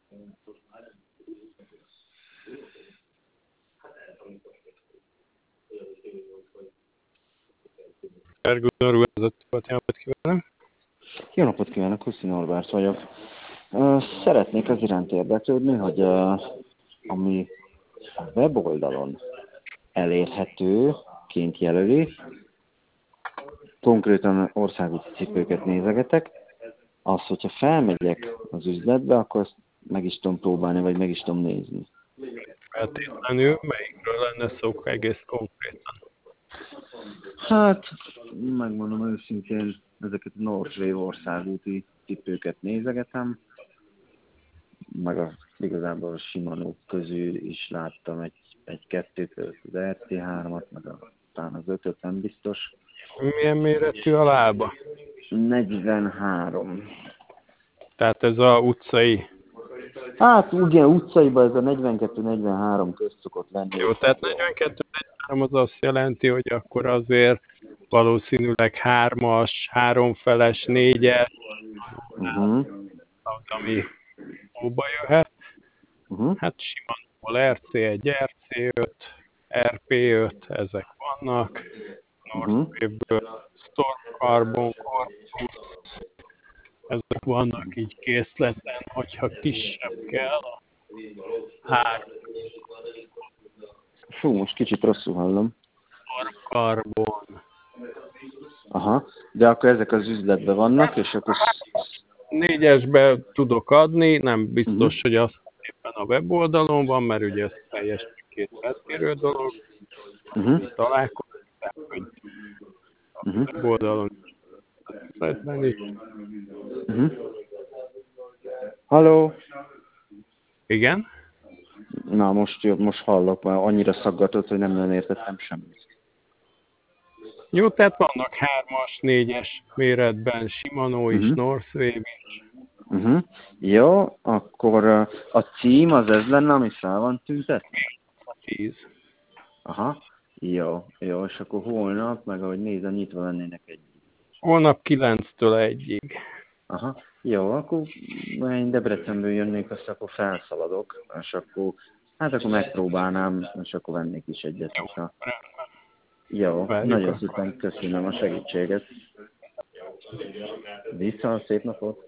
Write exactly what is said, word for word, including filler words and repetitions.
Gunnar úr, ez a napot kívánok! Jó napot kívánok, Huszi Norbert vagyok. Szeretnék az iránt érdeklődni, hogy ami a weboldalon elérhetőként jelöli, konkrétan országúti cipőket nézegetek, az, hogyha felmegyek az üzletbe, akkor azt meg is tudom próbálni, vagy meg is tudom nézni. Feltétlenül melyikről lenne szó egész konkrétan? Hát, megmondom őszintén, ezeket a Northwave országúti cipőket nézegetem, meg a, igazából a Shimano közül is láttam egy, egy-kettőt, az er té hármat, meg a, talán az ötöt, nem biztos. Milyen méretű a lába? negyvenhárom. Tehát ez a utcai? Hát ugye utcaiban ez a negyvenkettő negyvenhárom közt szokott lenni. Jó, tehát negyvenkettő negyvenhárom az azt jelenti, hogy akkor azért valószínűleg hármas, háromfeles, négyes, uh-huh. az, ami szóba jöhet. Uh-huh. Hát Shimano er cé egy, er cé öt, er pé öt, ezek vannak. Northwave-ből Storm Carbon, Corpus, ezek vannak így készleten, hogyha kisebb kell. Három. Fú, most kicsit rosszul hallom. Storm Carbon. Aha, de akkor ezek az üzletben vannak, és akkor... Négyesbe tudok adni, nem biztos, uh-huh. hogy az éppen a weboldalon van, mert ugye ez teljesen két eltérő dolog. Uh-huh. Találkoztam, hogy a uh-huh. weboldalon lehet menni. Uh-huh. Halló? Igen? Na, most, most hallok, már annyira szaggatott, hogy nem nagyon értettem semmit. Jó, tehát vannak hármas, négyes méretben, Shimano is, uh-huh. Northwave is. Uh-huh. Jó, akkor a cím az ez lenne, ami fel van tüntetve? tíz. Aha, jó, jó, és akkor holnap, meg ahogy nézem, nyitva lennének egy. Holnap kilenctől egyig. Aha, jó, akkor én Debrecenből jönnék, azt akkor felszaladok, és akkor, hát akkor megpróbálnám, és akkor vennék is egyet. Jó, a... jó nagyon szépen köszönöm a segítséget. Viszont szép napot!